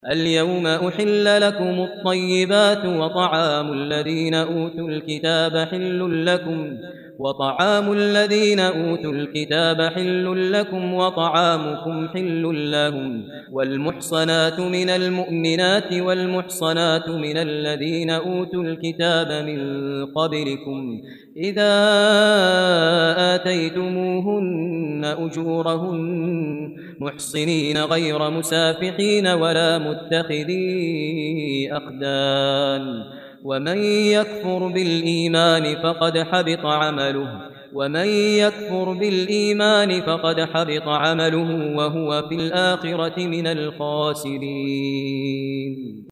اليوم أحل لكم الطيبات وطعام الذين أوتوا الكتاب حل لكم وطعامكم حل لهم والمحصنات من المؤمنات والمحصنات من الذين أوتوا الكتاب من قبلكم إذا آتيتموهن أجورهن محصنين غير مسافحين ولا متخذي أخدان ومن يكفر بالإيمان فقد حبط عمله وهو في الآخرة من الخاسرين.